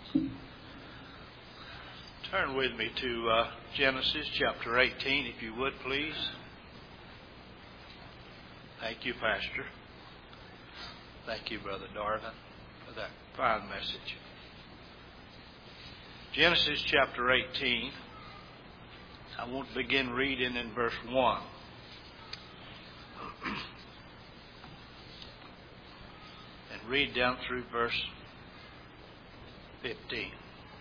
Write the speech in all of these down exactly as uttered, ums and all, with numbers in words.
Turn with me to uh, Genesis chapter eighteen, if you would, please. Thank you, Pastor. Thank you, Brother Darvin, for that fine message. Genesis chapter eighteen. I want to begin reading in verse one. And read down through verse fifteen.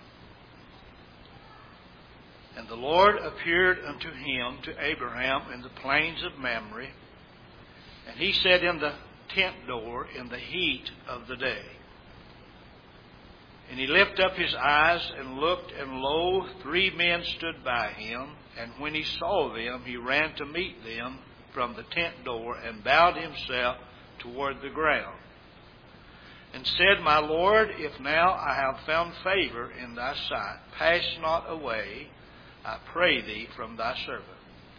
And the Lord appeared unto him, to Abraham, in the plains of Mamre, and he sat in the tent door in the heat of the day. And he lifted up his eyes and looked, and lo, three men stood by him. And when he saw them, he ran to meet them from the tent door, and bowed himself toward the ground, and said, My Lord, if now I have found favor in thy sight, pass not away, I pray thee, from thy servant.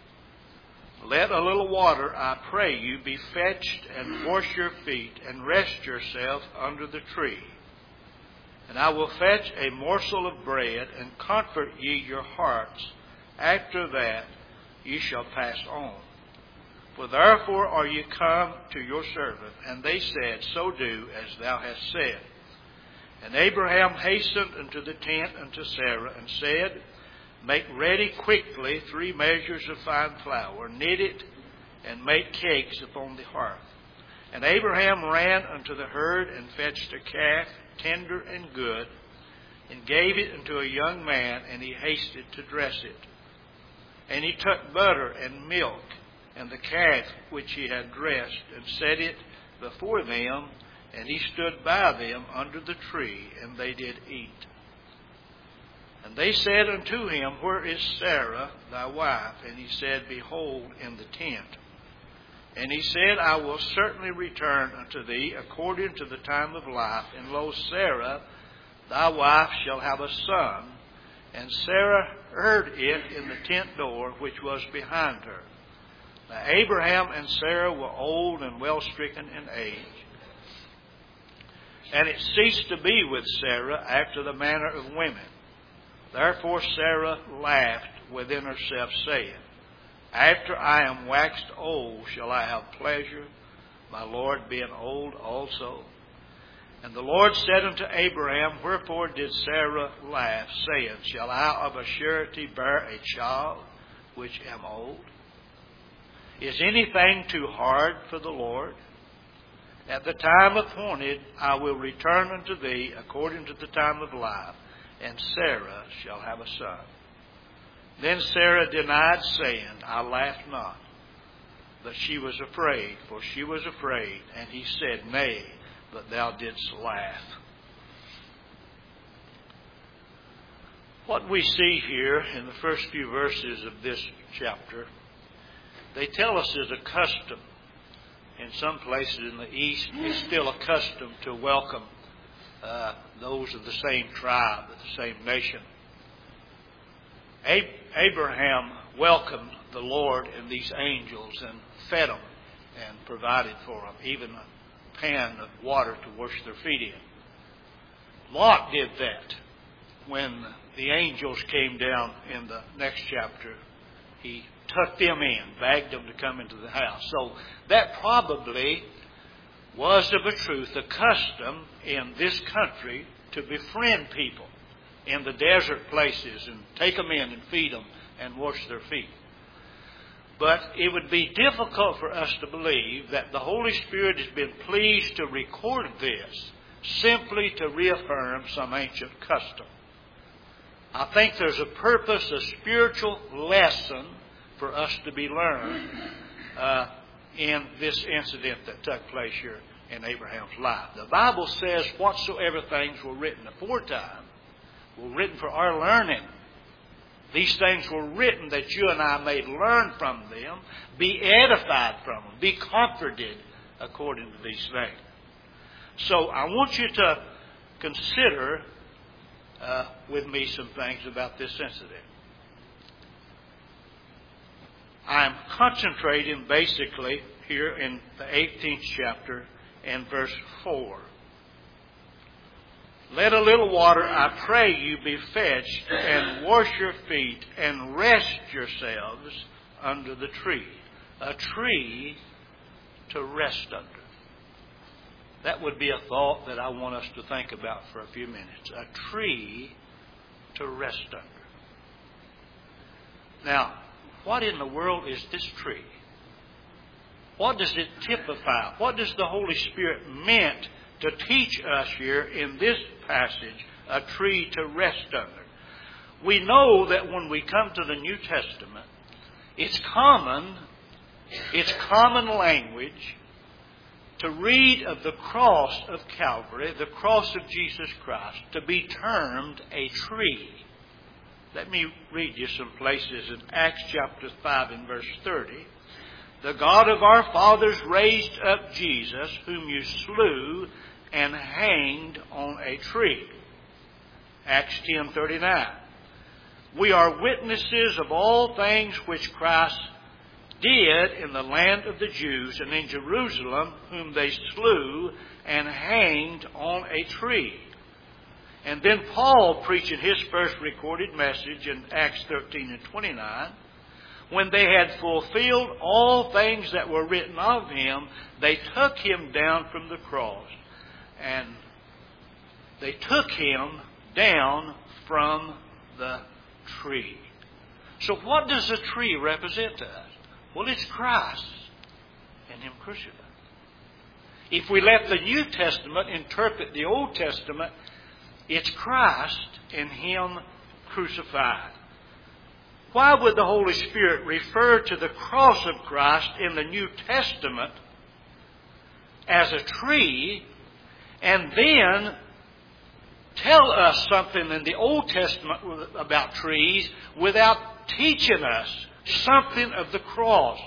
Let a little water, I pray you, be fetched, and wash your feet, and rest yourself under the tree. And I will fetch a morsel of bread, and comfort ye your hearts. After that ye shall pass on. For therefore are ye come to your servant. And they said, So do as thou hast said. And Abraham hastened unto the tent unto Sarah, and said, Make ready quickly three measures of fine flour, knit it, and make cakes upon the hearth. And Abraham ran unto the herd, and fetched a calf, tender and good, and gave it unto a young man, and he hasted to dress it. And he took butter and milk, and the calf which he had dressed, and set it before them, and he stood by them under the tree, and they did eat. And they said unto him, Where is Sarah thy wife? And he said, Behold, in the tent. And he said, I will certainly return unto thee according to the time of life. And lo, Sarah thy wife shall have a son. And Sarah heard it in the tent door which was behind her. Now Abraham and Sarah were old and well stricken in age. And it ceased to be with Sarah after the manner of women. Therefore Sarah laughed within herself, saying, After I am waxed old shall I have pleasure, my Lord being old also. And the Lord said unto Abraham, Wherefore did Sarah laugh, saying, Shall I of a surety bear a child, which am old? Is anything too hard for the Lord? At the time appointed I will return unto thee according to the time of life, and Sarah shall have a son. Then Sarah denied, saying, I laughed not. But she was afraid, for she was afraid. And he said, Nay, but thou didst laugh. What we see here in the first few verses of this chapter, they tell us is a custom. In some places in the East, it's still a custom to welcome Uh, those of the same tribe, of the same nation. Ab- Abraham welcomed the Lord and these angels and fed them and provided for them, even a pan of water to wash their feet in. Lot did that when the angels came down in the next chapter. He tucked them in, begged them to come into the house. So that probably was of a truth a custom in this country to befriend people in the desert places and take them in and feed them and wash their feet. But it would be difficult for us to believe that the Holy Spirit has been pleased to record this simply to reaffirm some ancient custom. I think there's a purpose, a spiritual lesson for us to be learned uh, in this incident that took place here in Abraham's life. The Bible says whatsoever things were written aforetime were written for our learning. These things were written that you and I may learn from them, be edified from them, be comforted according to these things. So I want you to consider uh, with me some things about this incident. I'm concentrating basically here in the eighteenth chapter and verse four. Let a little water, I pray you, be fetched, and wash your feet, and rest yourselves under the tree. A tree to rest under. That would be a thought that I want us to think about for a few minutes. A tree to rest under. Now, what in the world is this tree? What does it typify? What does the Holy Spirit meant to teach us here in this passage, a tree to rest under? We know that when we come to the New Testament, it's common, it's common language to read of the cross of Calvary, the cross of Jesus Christ, to be termed a tree. Let me read you some places in Acts chapter five and verse thirty. The God of our fathers raised up Jesus, whom you slew and hanged on a tree. Acts ten thirty-nine. We are witnesses of all things which Christ did in the land of the Jews and in Jerusalem, whom they slew and hanged on a tree. And then Paul preaching his first recorded message in Acts thirteen and twenty-nine. When they had fulfilled all things that were written of him, they took him down from the cross. And they took him down from the tree. So what does the tree represent to us? Well, it's Christ and him crucified. If we let the New Testament interpret the Old Testament, it's Christ and him crucified. Why would the Holy Spirit refer to the cross of Christ in the New Testament as a tree and then tell us something in the Old Testament about trees without teaching us something of the cross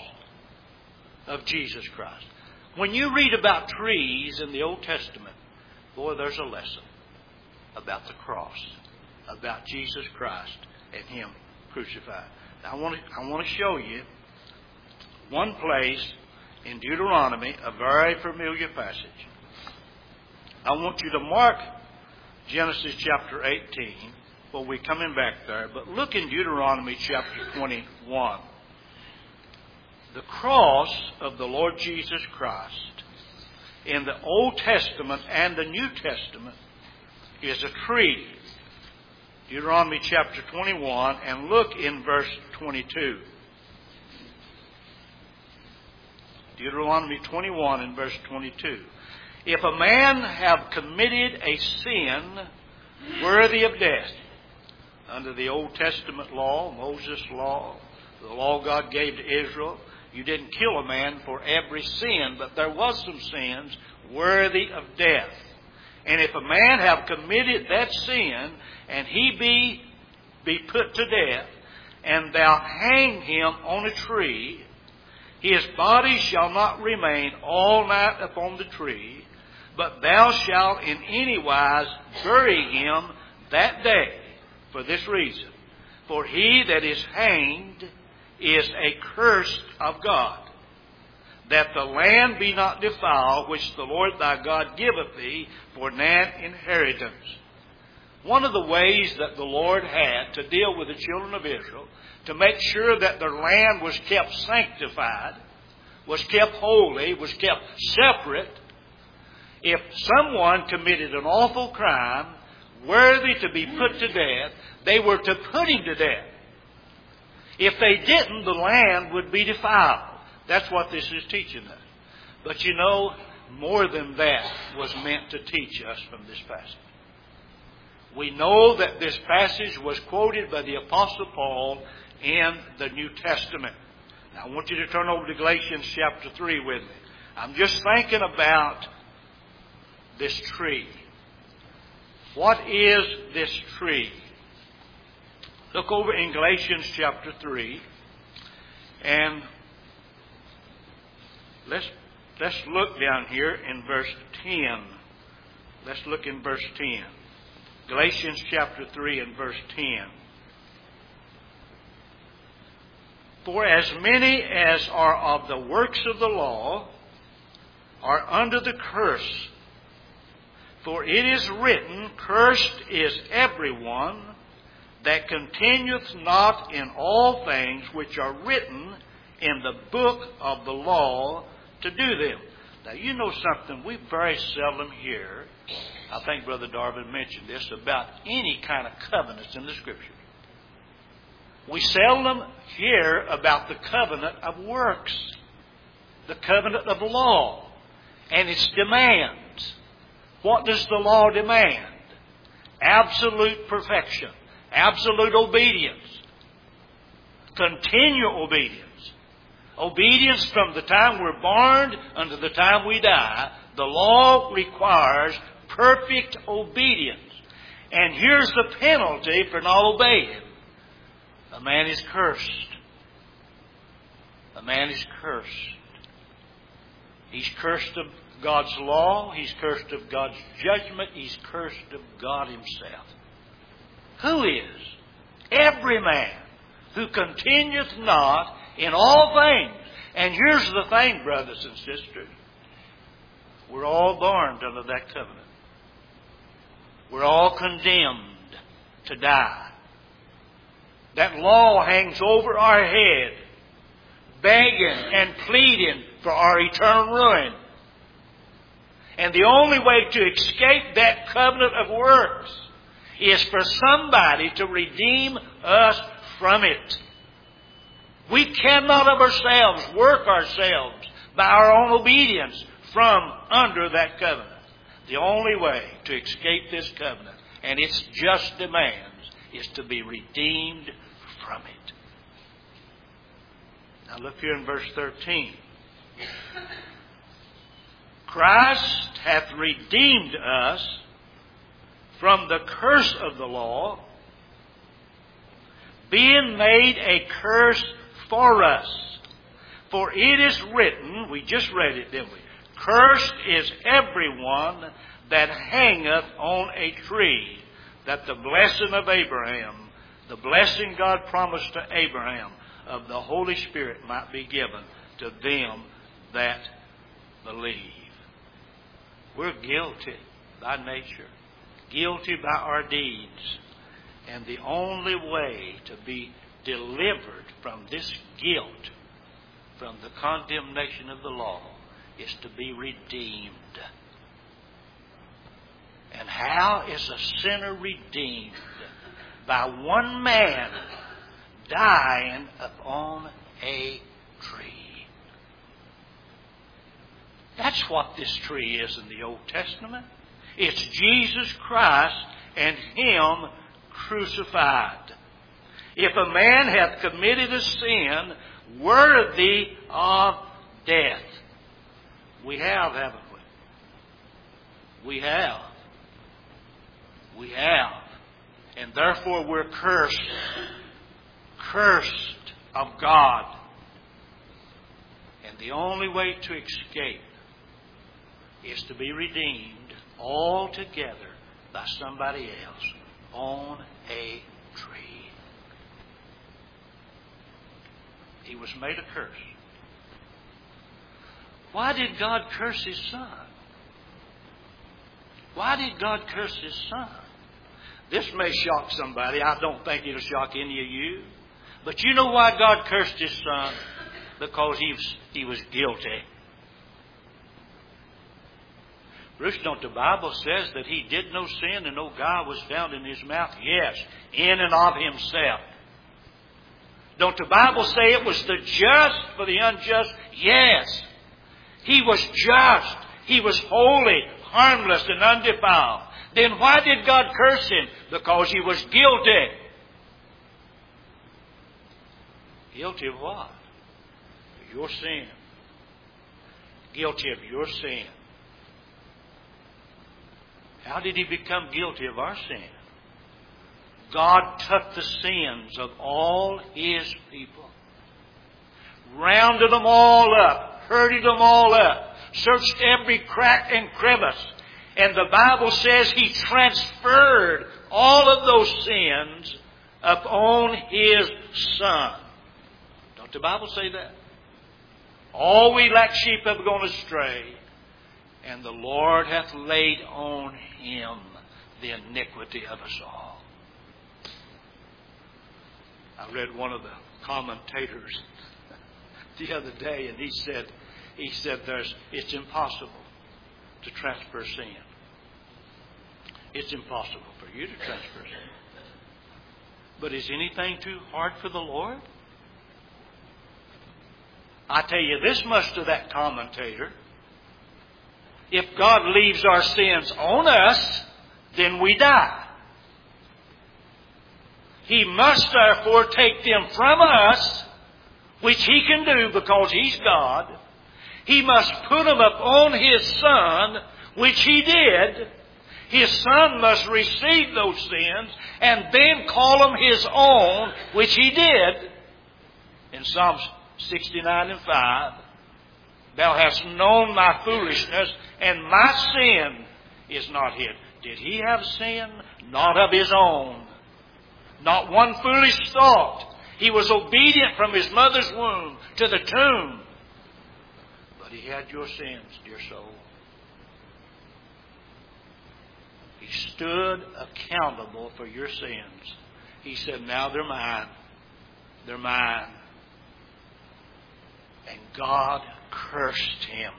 of Jesus Christ? When you read about trees in the Old Testament, boy, there's a lesson about the cross, about Jesus Christ and him crucified. Now, I want to, I want to show you one place in Deuteronomy, a very familiar passage. I want you to mark Genesis chapter eighteen. Well, we're coming back there, but look in Deuteronomy chapter twenty-one. The cross of the Lord Jesus Christ in the Old Testament and the New Testament is a tree. Deuteronomy chapter twenty-one, and look in verse twenty-two. Deuteronomy twenty-one and verse twenty-two. If a man have committed a sin worthy of death, under the Old Testament law, Moses' law, the law God gave to Israel, you didn't kill a man for every sin, but there was some sins worthy of death. And if a man have committed that sin, and he be, be put to death, and thou hang him on a tree, his body shall not remain all night upon the tree, but thou shalt in any wise bury him that day, for this reason. For he that is hanged is a curse of God, that the land be not defiled, which the Lord thy God giveth thee for an inheritance. One of the ways that the Lord had to deal with the children of Israel, to make sure that their land was kept sanctified, was kept holy, was kept separate, if someone committed an awful crime worthy to be put to death, they were to put him to death. If they didn't, the land would be defiled. That's what this is teaching us. But you know, more than that was meant to teach us from this passage. We know that this passage was quoted by the Apostle Paul in the New Testament. Now, I want you to turn over to Galatians chapter three with me. I'm just thinking about this tree. What is this tree? Look over in Galatians chapter three, and let's let's look down here in verse ten. Let's look in verse ten. Galatians chapter three and verse ten. For as many as are of the works of the law are under the curse. For it is written, Cursed is everyone that continueth not in all things which are written in the book of the law to do them. Now, you know something we very seldom hear, I think Brother Darvin mentioned this, about any kind of covenants in the Scripture. We seldom hear about the covenant of works, the covenant of law, and its demands. What does the law demand? Absolute perfection, absolute obedience, continual obedience. Obedience from the time we're born unto the time we die. The law requires perfect obedience. And here's the penalty for not obeying. A man is cursed. A man is cursed. He's cursed of God's law. He's cursed of God's judgment. He's cursed of God Himself. Who is? Every man who continueth not in all things. And here's the thing, brothers and sisters. We're all born under that covenant. We're all condemned to die. That law hangs over our head, begging and pleading for our eternal ruin. And the only way to escape that covenant of works is for somebody to redeem us from it. We cannot of ourselves work ourselves by our own obedience from under that covenant. The only way to escape this covenant and its just demands is to be redeemed from it. Now look here in verse thirteen. Christ hath redeemed us from the curse of the law, being made a curse for us. For it is written, we just read it, didn't we? Cursed is everyone that hangeth on a tree, that the blessing of Abraham, the blessing God promised to Abraham of the Holy Spirit might be given to them that believe. We're guilty by nature, guilty by our deeds. And the only way to be delivered from this guilt, from the condemnation of the law, is to be redeemed. And how is a sinner redeemed? By one man dying upon a tree. That's what this tree is in the Old Testament. It's Jesus Christ and Him crucified. If a man hath committed a sin worthy of death, we have, haven't we? We have. We have. And therefore we're cursed. Cursed of God. And the only way to escape is to be redeemed altogether by somebody else on a tree. He was made a curse. Why did God curse His Son? Why did God curse His Son? This may shock somebody. I don't think it'll shock any of you. But you know why God cursed His Son? Because He was, he was guilty. Bruce, don't the Bible says that He did no sin and no guile was found in His mouth? Yes, in and of Himself. Don't the Bible say it was the just for the unjust? Yes. He was just. He was holy, harmless, and undefiled. Then why did God curse Him? Because He was guilty. Guilty of what? Your sin. Guilty of your sin. How did He become guilty of our sin? God took the sins of all His people, rounded them all up, herded them all up, searched every crack and crevice. And the Bible says He transferred all of those sins upon His Son. Don't the Bible say that? All we like sheep have gone astray, And the Lord hath laid on him the iniquity of us all. I read one of the commentators the other day, and he said, he said, "There's it's impossible to transfer sin. It's impossible for you to transfer sin. But is anything too hard for the Lord?" I tell you this much to that commentator. If God leaves our sins on us, then we die. He must therefore take them from us, which He can do because He's God. He must put them upon His Son, which He did. His Son must receive those sins and then call them His own, which He did. In Psalms sixty-nine and five, "Thou hast known my foolishness, and my sin is not hid." Did He have sin? Not of His own. Not one foolish thought. He was obedient from His mother's womb to the tomb. But He had your sins, dear soul. He stood accountable for your sins. He said, "Now they're mine. They're mine." And God cursed him.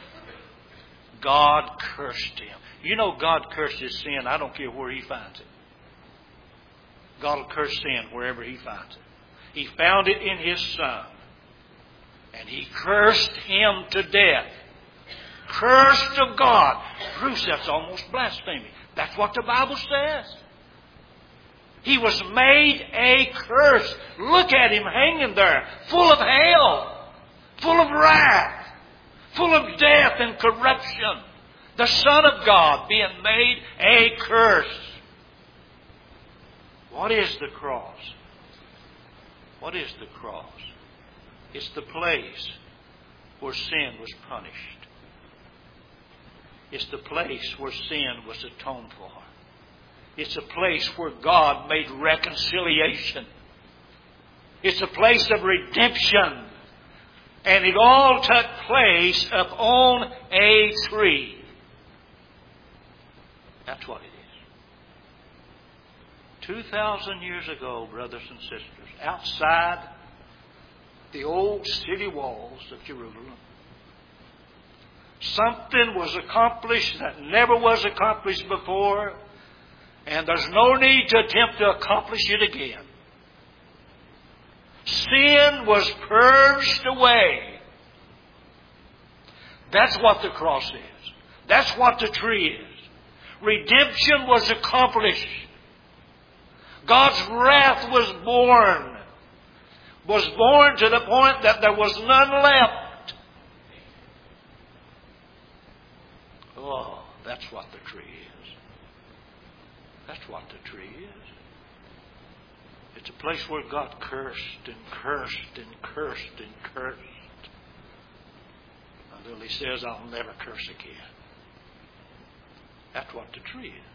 God cursed him. You know God curses sin. I don't care where He finds it. God will curse sin wherever He finds it. He found it in His Son. And He cursed him to death. Cursed of God. Bruce, that's almost blasphemy. That's what the Bible says. He was made a curse. Look at Him hanging there, full of hell, full of wrath, full of death and corruption. The Son of God being made a curse. What is the cross? What is the cross? It's the place where sin was punished. It's the place where sin was atoned for. It's a place where God made reconciliation. It's a place of redemption. And it all took place upon a tree. That's what it is. Two thousand years ago, brothers and sisters, outside the old city walls of Jerusalem, something was accomplished that never was accomplished before, and there's no need to attempt to accomplish it again. Sin was purged away. That's what the cross is. That's what the tree is. Redemption was accomplished. God's wrath was born. Was born to the point that there was none left. Oh, that's what the tree is. That's what the tree is. It's a place where God cursed and cursed and cursed and cursed until He says, "I'll never curse again." That's what the tree is.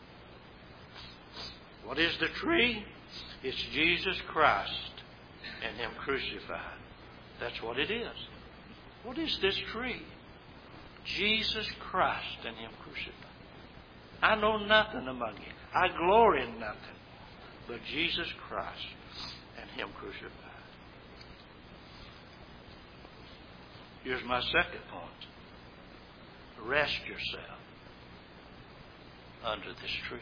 What is the tree? It's Jesus Christ and Him crucified. That's what it is. What is this tree? Jesus Christ and Him crucified. I know nothing among you. I glory in nothing but Jesus Christ and Him crucified. Here's my second point. Rest yourself under this tree.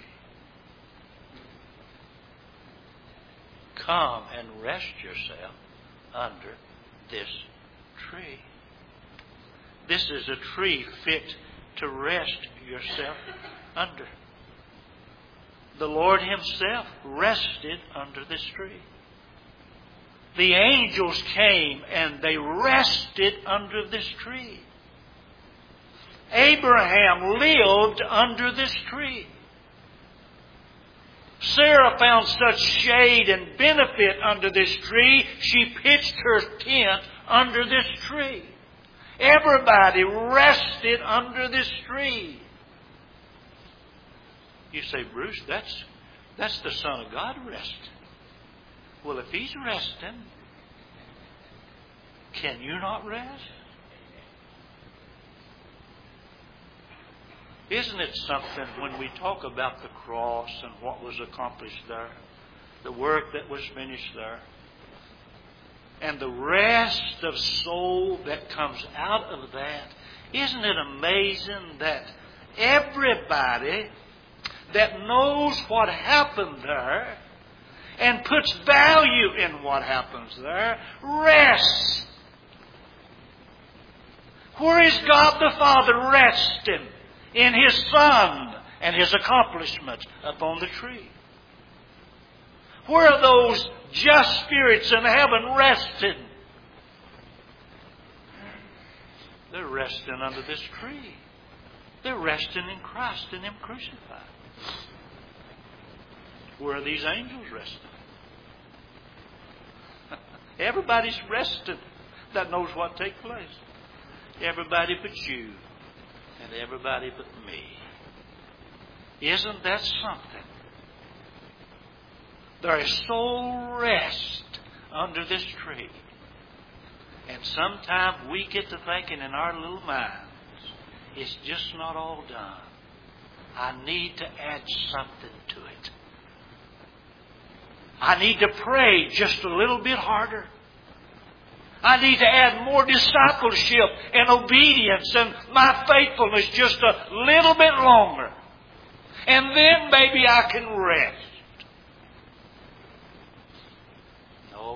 Come and rest yourself under this tree. This is a tree fit to rest yourself under. The Lord Himself rested under this tree. The angels came and they rested under this tree. Abraham lived under this tree. Sarah found such shade and benefit under this tree, she pitched her tent under this tree. Everybody rested under this tree. You say, "Bruce, that's, that's the Son of God resting." Well, if He's resting, can you not rest? Isn't it something when we talk about the cross and what was accomplished there, the work that was finished there, and the rest of soul that comes out of that? Isn't it amazing that everybody that knows what happened there and puts value in what happens there rests? Where is God the Father resting? In His Son and His accomplishments upon the tree. Where are those just spirits in heaven resting? They're resting under this tree. They're resting in Christ and Him crucified. Where are these angels resting? Everybody's resting that knows what takes place. Everybody but you. And everybody but me. Isn't that something? There is soul rest under this tree. And sometimes we get to thinking in our little minds, it's just not all done. I need to add something to it. I need to pray just a little bit harder. I need to add more discipleship and obedience and my faithfulness just a little bit longer. And then maybe I can rest. No.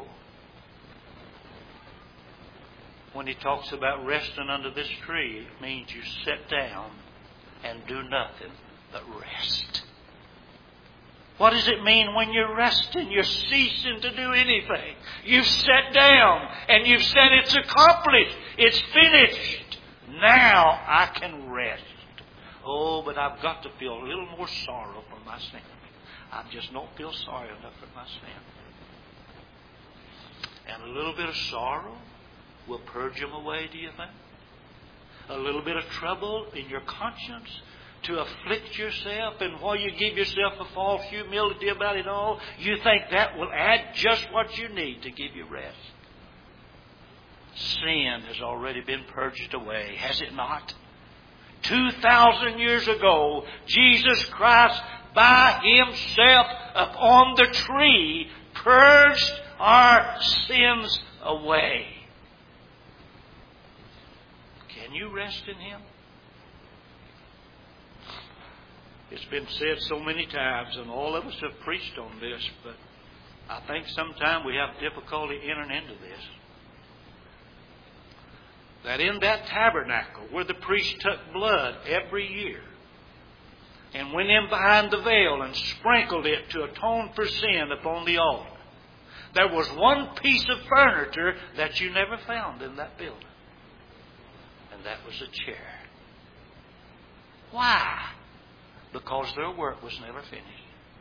When He talks about resting under this tree, it means you sit down and do nothing but rest. What does it mean when you're resting? You're ceasing to do anything. You've sat down and you've said it's accomplished. It's finished. Now I can rest. Oh, but I've got to feel a little more sorrow for my sin. I just don't feel sorry enough for my sin. And a little bit of sorrow will purge them away, do you think? A little bit of trouble in your conscience to afflict yourself, and while you give yourself a false humility about it all, you think that will add just what you need to give you rest. Sin has already been purged away, has it not? Two thousand years ago, Jesus Christ by Himself upon the tree purged our sins away. Can you rest in Him? It's been said so many times, and all of us have preached on this, but I think sometimes we have difficulty entering into this. That in that tabernacle where the priest took blood every year and went in behind the veil and sprinkled it to atone for sin upon the altar, there was one piece of furniture that you never found in that building. And that was a chair. Why? Because their work was never finished.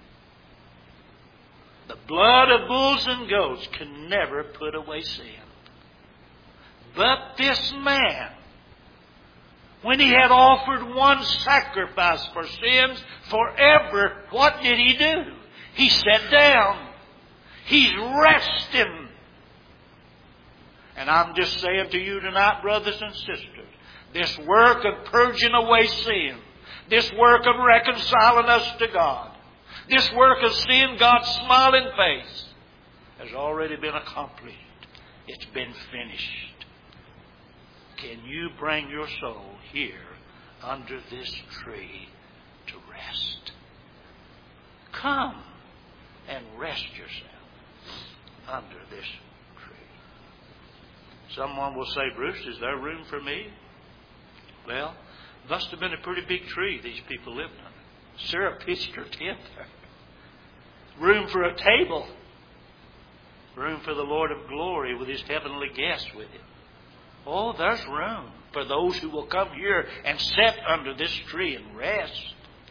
The blood of bulls and goats can never put away sin. But this man, when he had offered one sacrifice for sins forever, what did he do? He sat down. He's resting. And I'm just saying to you tonight, brothers and sisters, this work of purging away sin, this work of reconciling us to God, this work of seeing God's smiling face has already been accomplished. It's been finished. Can you bring your soul here under this tree to rest? Come and rest yourself under this tree. Someone will say, Bruce, is there room for me? Well, must have been a pretty big tree these people lived under. Sarah pitched her tent there. Room for a table. Room for the Lord of glory with His heavenly guests with Him. Oh, there's room for those who will come here and sit under this tree and rest.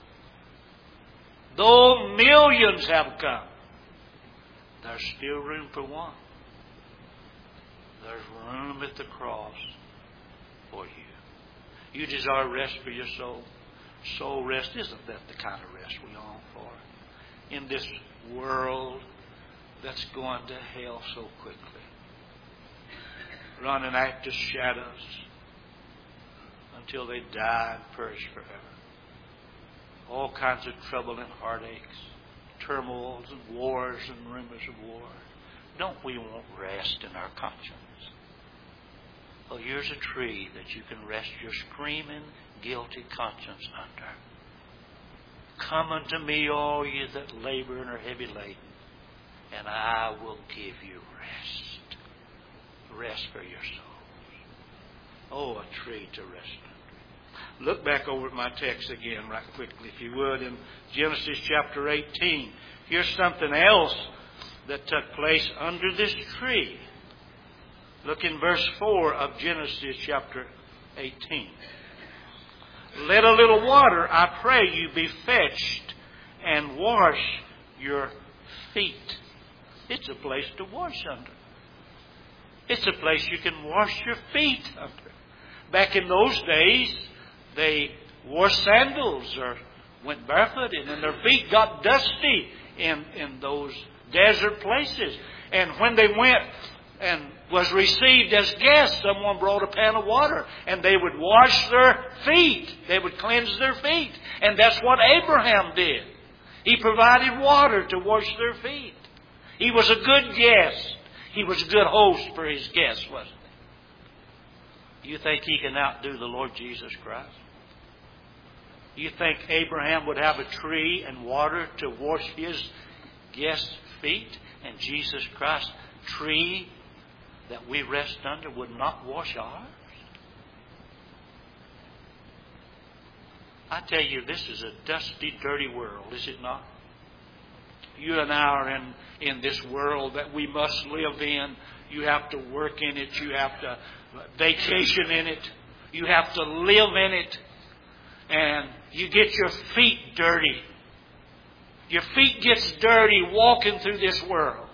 Though millions have come, there's still room for one. There's room at the cross for you. You desire rest for your soul. Soul rest, isn't that the kind of rest we long for? In this world that's going to hell so quickly. Running after shadows until they die and perish forever. all kinds of trouble and heartaches, turmoils and wars and rumors of war. Don't we want rest in our conscience? Well, here's a tree that you can rest your screaming, guilty conscience under. Come unto me, all ye that labor and are heavy laden, and I will give you rest. Rest for your souls. Oh, a tree to rest under. Look back over at my text again right quickly, if you would, in Genesis chapter eighteen. Here's something else that took place under this tree. Look in verse four of Genesis chapter eighteen. Let a little water, I pray you, be fetched, and wash your feet. It's a place to wash under. It's a place you can wash your feet under. Back in those days, they wore sandals or went barefooted, and their feet got dusty in, in those desert places. And when they went and was received as guests, someone brought a pan of water, and they would wash their feet. They would cleanse their feet. And that's what Abraham did. He provided water to wash their feet. He was a good guest. He was a good host for his guests, wasn't he? You think he can outdo the Lord Jesus Christ? You think Abraham would have a tree and water to wash his guests' feet, and Jesus Christ's tree that we rest under would not wash ours? I tell you, this is a dusty, dirty world, is it not? You and I are in, in this world that we must live in. You have to work in it. You have to vacation in it. You have to live in it. And you get your feet dirty. Your feet gets dirty walking through this world.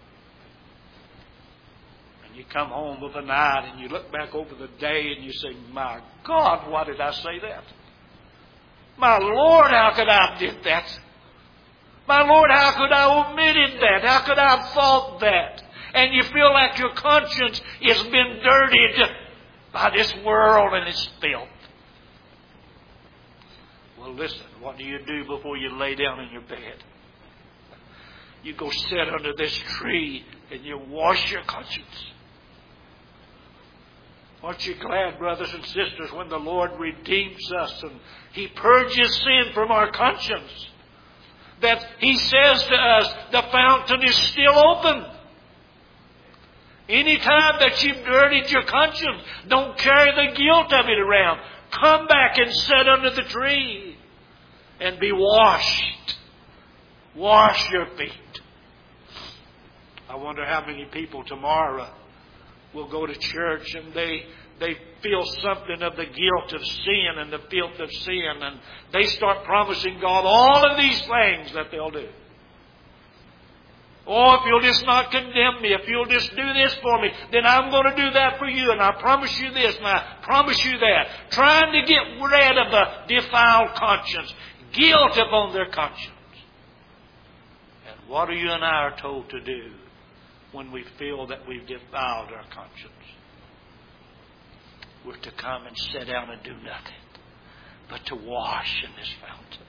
And you come home with a night and you look back over the day and you say, my God, why did I say that? My Lord, how could I have did that? My Lord, how could I have omitted that? How could I have thought that? And you feel like your conscience has been dirtied by this world and its filth. Well, listen, what do you do before you lay down in your bed? You go sit under this tree and you wash your conscience. Aren't you glad, brothers and sisters, when the Lord redeems us and He purges sin from our conscience, that He says to us, the fountain is still open. Anytime that you've dirtied your conscience, don't carry the guilt of it around. Come back and sit under the tree and be washed. Wash your feet. I wonder how many people tomorrow will go to church and they they feel something of the guilt of sin and the filth of sin, and they start promising God all of these things that they'll do. Oh, if you'll just not condemn me, if you'll just do this for me, then I'm going to do that for you, and I promise you this, and I promise you that. Trying to get rid of the defiled conscience, guilt upon their conscience. And what are you and I are told to do when we feel that we've defiled our conscience? We're to come and sit down and do nothing but to wash in this fountain.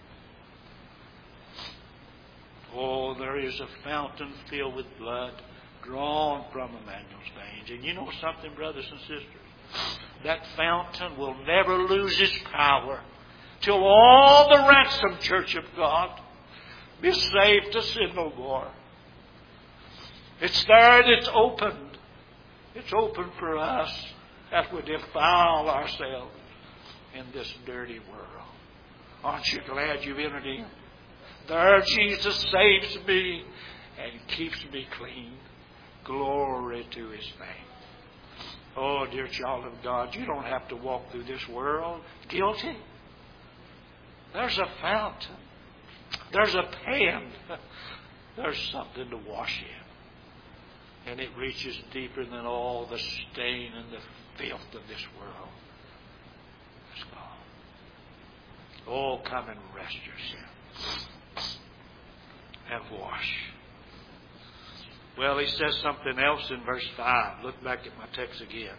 Oh, there is a fountain filled with blood drawn from Emmanuel's veins. And you know something, brothers and sisters? That fountain will never lose its power till all the ransomed church of God be saved to sin no more. It's there and it's opened. It's open for us as we defile ourselves in this dirty world. Aren't you glad you've entered in? There Jesus saves me and keeps me clean. Glory to His name. Oh, dear child of God, you don't have to walk through this world guilty. There's a fountain. There's a pan. There's something to wash in. And it reaches deeper than all the stain and the filth of this world. It's gone. Oh, come and rest yourself. And wash. Well, he says something else in verse five. Look back at my text again.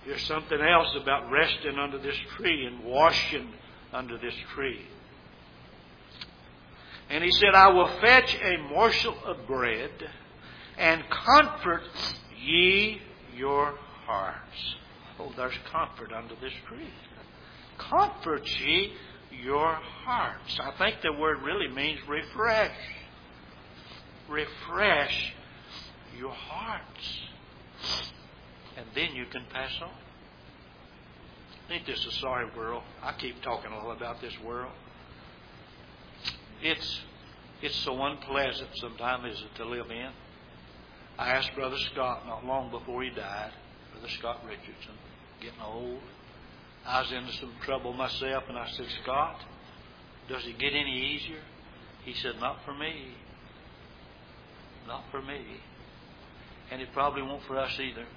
There's something else about resting under this tree and washing under this tree. And he said, I will fetch a morsel of bread and comfort ye your hearts. Oh, there's comfort under this tree. Comfort ye your hearts. I think the word really means refresh. Refresh your hearts. And then you can pass on. Ain't this a sorry world? I keep talking all about this world. It's it's so unpleasant sometimes, is it, to live in. I asked Brother Scott not long before he died, Brother Scott Richardson, getting old. I was into some trouble myself, and I said, Scott, does it get any easier? He said, not for me. Not for me. And it probably won't for us either.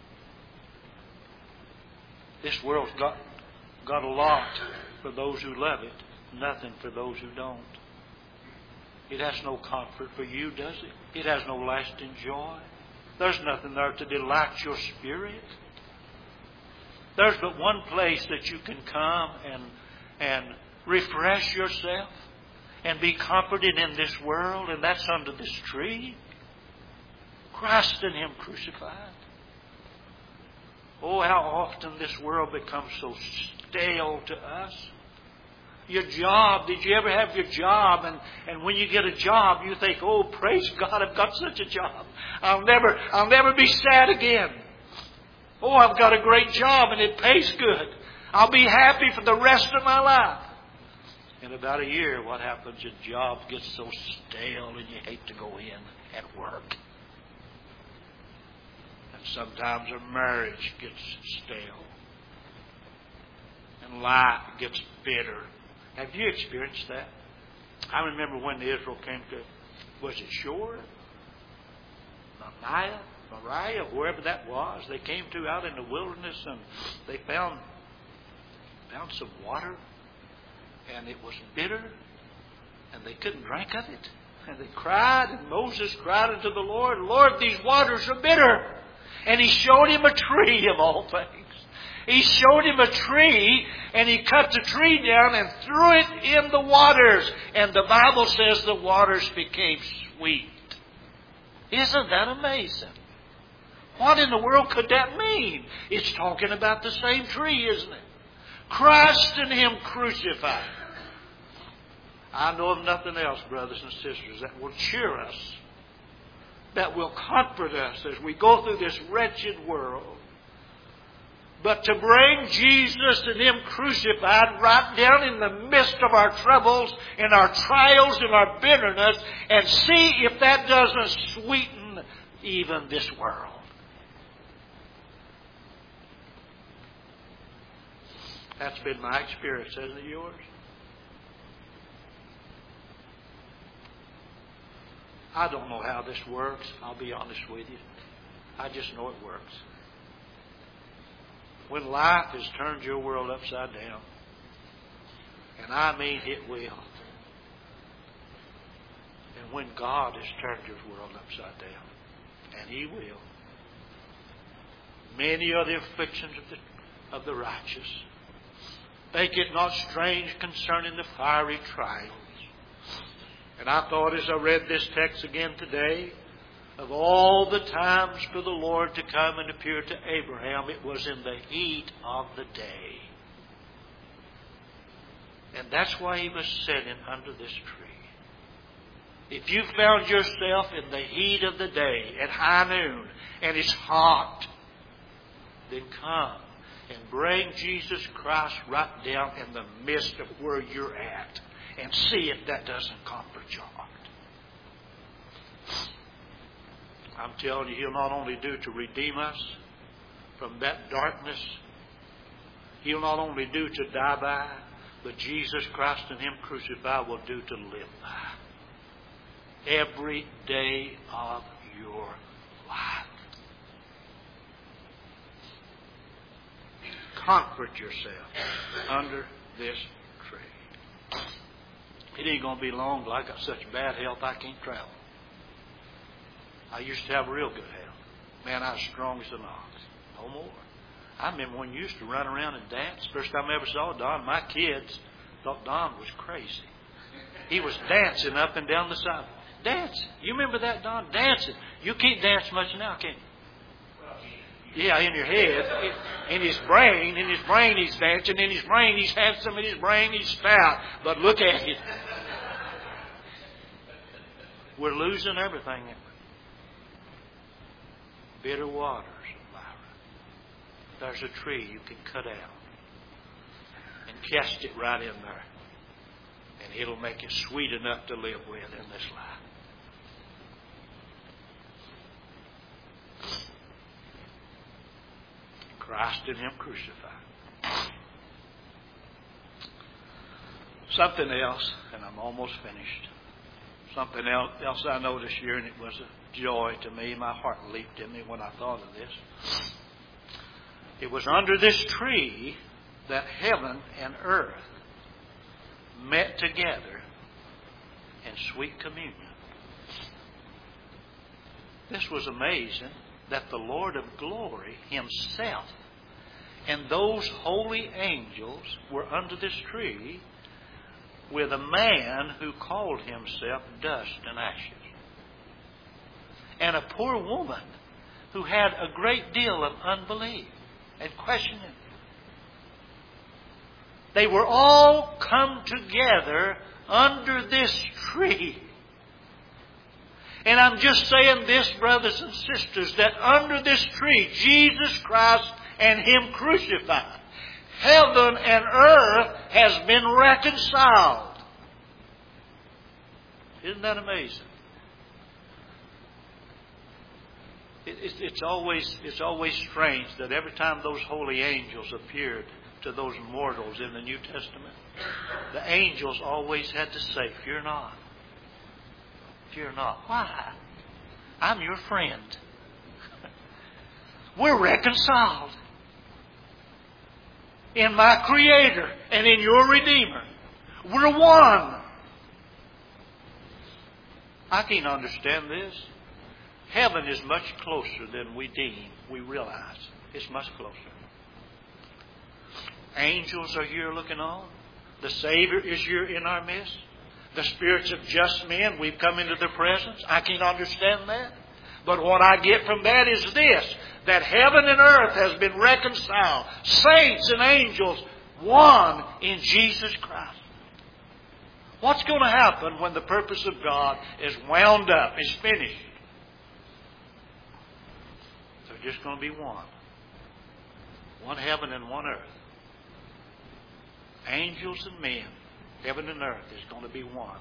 This world's got, got a lot for those who love it, nothing for those who don't. It has no comfort for you, does it? It has no lasting joy. There's nothing there to delight your spirit. There's but one place that you can come and, and refresh yourself and be comforted in this world, and that's under this tree. Christ and Him crucified. Oh, how often this world becomes so stale to us. Your job, did you ever have your job? And, and when you get a job, you think, oh, praise God, I've got such a job. I'll never, I'll never be sad again. Oh, I've got a great job and it pays good. I'll be happy for the rest of my life. In about a year, what happens? Your job gets so stale and you hate to go in and work. And sometimes a marriage gets stale. And life gets bitter. Have you experienced that? I remember when Israel came to, was it Shur? Moriah? Moriah, wherever that was. They came to out in the wilderness and they found, found some water. And it was bitter. And they couldn't drink of it. And they cried, and Moses cried unto the Lord, Lord, these waters are bitter. And He showed him a tree of all things. He showed him a tree, and He cut the tree down and threw it in the waters. And the Bible says the waters became sweet. Isn't that amazing? What in the world could that mean? It's talking about the same tree, isn't it? Christ and Him crucified. I know of nothing else, brothers and sisters, that will cheer us, that will comfort us as we go through this wretched world. But to bring Jesus and Him crucified right down in the midst of our troubles and our trials and our bitterness, and see if that doesn't sweeten even this world. That's been my experience, hasn't it yours? I don't know how this works. I'll be honest with you. I just know it works. When life has turned your world upside down, and I mean it will, and when God has turned your world upside down, and He will, many are the afflictions of the, of the righteous. Think it not strange concerning the fiery trials. And I thought as I read this text again today, of all the times for the Lord to come and appear to Abraham, it was in the heat of the day. And that's why He was sitting under this tree. If you found yourself in the heat of the day at high noon and it's hot, then come and bring Jesus Christ right down in the midst of where you're at and see if that doesn't comfort your heart. I'm telling you, He'll not only do to redeem us from that darkness, He'll not only do to die by, but Jesus Christ and Him crucified will do to live by. Every day of your life. Comfort yourself under this tree. It ain't going to be long till I got such bad health I can't travel. I used to have real good health. Man, I was strong as an ox. No more. I remember when you used to run around and dance. First time I ever saw Don, my kids thought Don was crazy. He was dancing up and down the sidewalk. Dancing. You remember that, Don? Dancing. You can't dance much now, can you? Yeah, in your head. In his brain. In his brain he's dancing. In his brain he's handsome. In his brain he's stout. But look at it. We're losing everything. Bitter waters, Myra. There's a tree you can cut out and cast it right in there. And it'll make it sweet enough to live with in this life. Christ and Him crucified. Something else, and I'm almost finished. Something else I noticed here, and it was a joy to me. My heart leaped in me when I thought of this. It was under this tree that heaven and earth met together in sweet communion. This was amazing that the Lord of glory Himself and those holy angels were under this tree with a man who called himself Dust and Ashes. And a poor woman who had a great deal of unbelief and questioning. They were all come together under this tree. And I'm just saying this, brothers and sisters, that under this tree, Jesus Christ and Him crucified, heaven and earth has been reconciled. Isn't that amazing? It, it, it's always it's always strange that every time those holy angels appeared to those mortals in the New Testament, the angels always had to say, "Fear not. Fear not." Why? I'm your friend. We're reconciled in my Creator and in your Redeemer. We're one. I can't understand this. Heaven is much closer than we deem, we realize. It's much closer. Angels are here looking on. The Savior is here in our midst. The spirits of just men, we've come into their presence. I can't understand that. But what I get from that is this, that heaven and earth has been reconciled. Saints and angels, one in Jesus Christ. What's going to happen when the purpose of God is wound up, is finished? They're just going to be one. One heaven and one earth. Angels and men, heaven and earth is going to be one.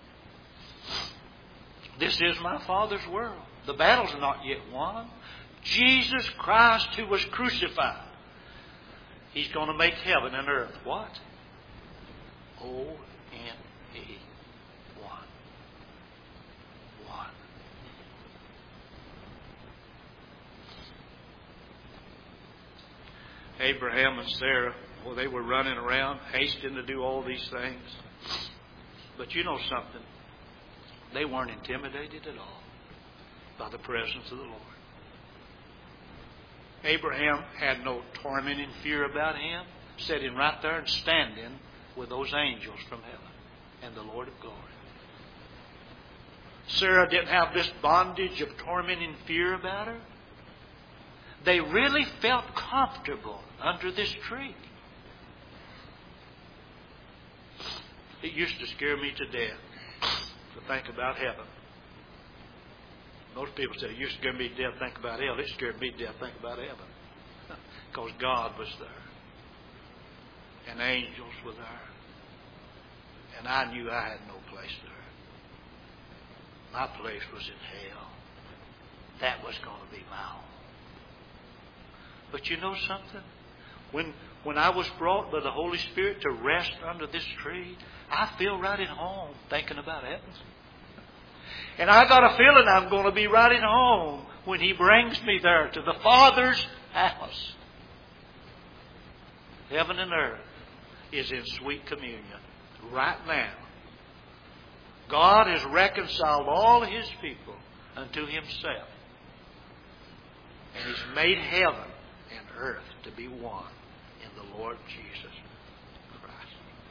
This is my Father's world. The battle's not yet won. Jesus Christ who was crucified, He's going to make heaven and earth what? O N E. One. One. Abraham and Sarah, well, they were running around, hasting to do all these things. But you know something? They weren't intimidated at all by the presence of the Lord. Abraham had no tormenting fear about him, sitting right there and standing with those angels from heaven and the Lord of glory. Sarah didn't have this bondage of tormenting fear about her. They really felt comfortable under this tree. It used to scare me to death to think about heaven. Most people say, it used to scare me to death, think about hell. It scared me to death, think about heaven. Because God was there. And angels were there. And I knew I had no place there. My place was in hell. That was going to be my home. But you know something? When when I was brought by the Holy Spirit to rest under this tree, I feel right at home thinking about heaven. And I got a feeling I'm going to be right at home when He brings me there to the Father's house. Heaven and earth is in sweet communion right now. God has reconciled all His people unto Himself. And He's made heaven and earth to be won in the Lord Jesus Christ.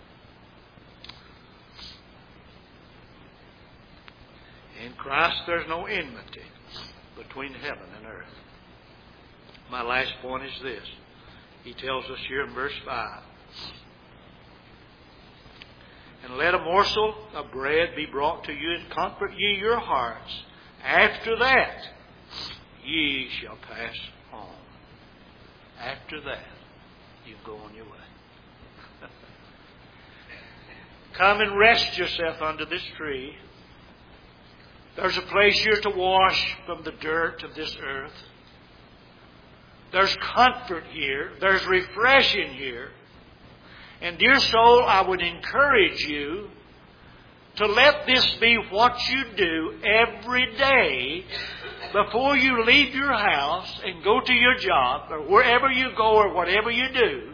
In Christ there's no enmity between heaven and earth. My last point is this. He tells us here in verse five, and let a morsel of bread be brought to you, and comfort ye your hearts. After that, ye shall pass on. After that, you go on your way. Come and rest yourself under this tree. There's a place here to wash from the dirt of this earth. There's comfort here. There's refreshing here. And dear soul, I would encourage you to let this be what you do every day before you leave your house and go to your job or wherever you go or whatever you do.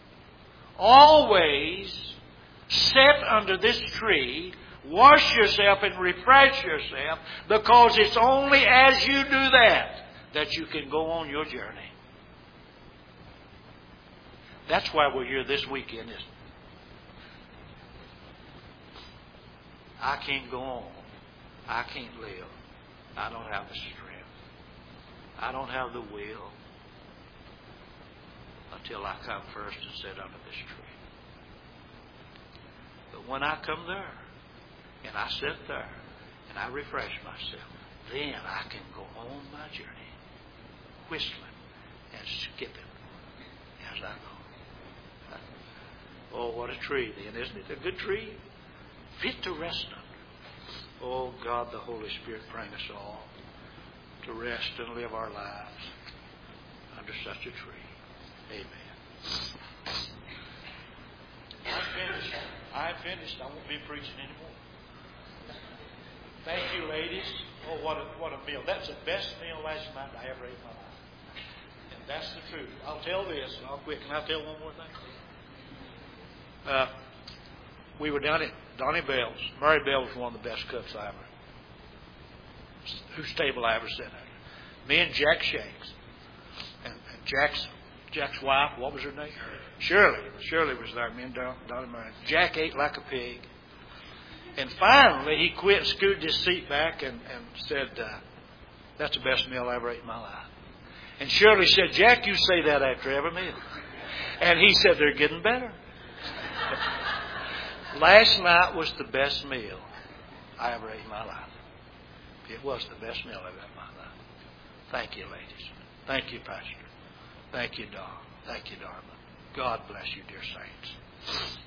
Always sit under this tree, wash yourself and refresh yourself, because it's only as you do that that you can go on your journey. That's why we're here this weekend, isn't it? I can't go on. I can't live. I don't have the strength. I don't have the will until I come first and sit under this tree. But when I come there and I sit there and I refresh myself, then I can go on my journey, whistling and skipping as I go. Oh, what a tree then, isn't it? A good tree, fit to rest under. Oh, God, the Holy Spirit bring us all to rest and live our lives under such a tree. Amen. I'm finished. I'm finished. I won't be preaching anymore. Thank you, ladies. Oh, what a, what a meal. That's the best meal last night I ever ate in my life. And that's the truth. I'll tell this, and I'll quit. Can I tell one more thing? Uh, we were down at Donnie Bell's. Murray Bell was one of the best cooks I ever, whose table I ever sat at. Me and Jack Shanks. And, and Jack's Jack's wife, what was her name? Shirley. Shirley was there. Me and Don, Donnie Murray. Jack ate like a pig. And finally, he quit and scooted his seat back and, and said, uh, that's the best meal I ever ate in my life. And Shirley said, Jack, you say that after every meal. And he said, they're getting better. Last night was the best meal I ever ate in my life. It was the best meal I ever ate in my life. Thank you, ladies. Thank you, Pastor. Thank you, Don. Thank you, darling. God bless you, dear saints.